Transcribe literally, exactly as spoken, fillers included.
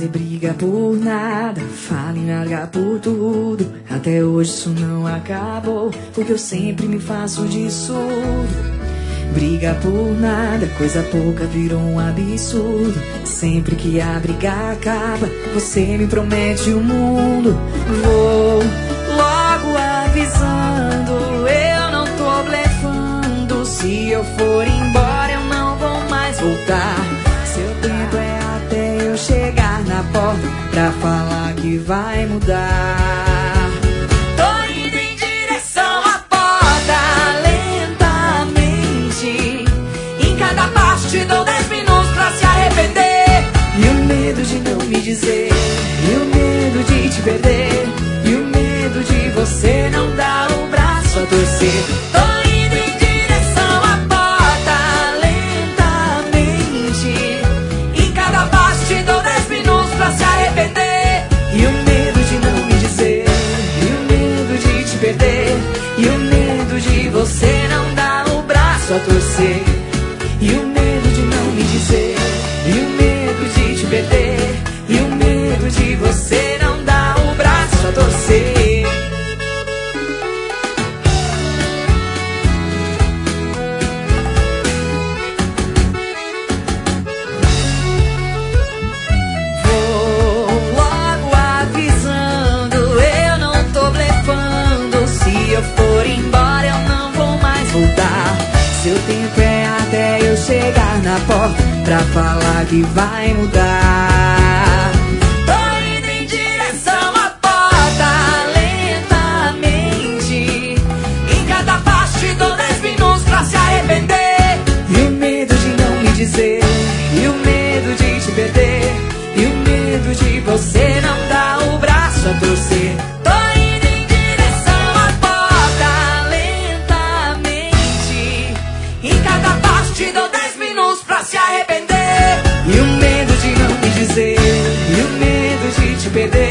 você briga por nada, fala em largar por tudo. Até hoje isso não acabou, porque eu sempre me faço de surdo. Briga por nada, coisa pouca virou um absurdo. Sempre que a briga acaba, você me promete o mundo. Vou logo avisando, eu não tô blefando. Se eu for embora eu não vou mais voltar. Seu tempo é até eu chegar na porta pra falar que vai mudar. Tô indo em direção à porta lentamente. Em cada passo te dou dez minutos pra se arrepender. E o medo de não me dizer, e o medo de te perder, e o medo de você não dar o braço a torcer. Tô indo em direção à porta lentamente. Em cada passo te dou dez minutos pra se arrepender. E o medo de não me dizer, e o medo de te perder, e o medo de você não dar o braço a torcer. E o medo de não me dizer, e o medo de te perder, e o medo de você não dar o braço a torcer. Vou logo avisando, eu não tô blefando. Se eu for embora eu não vou mais voltar. Seu tempo é até eu chegar na porta pra falar que vai mudar. Tô indo em direção à porta lentamente. Em cada passo te dou dez minutos pra se arrepender. E o medo de não me dizer, e o medo de te perder, e o medo de você não dar o braço a torcer. Tô indo em direção à porta lentamente. Em cada passo te dou dez minutos pra se arrepender. E o medo de não me dizer, e o medo de te perder,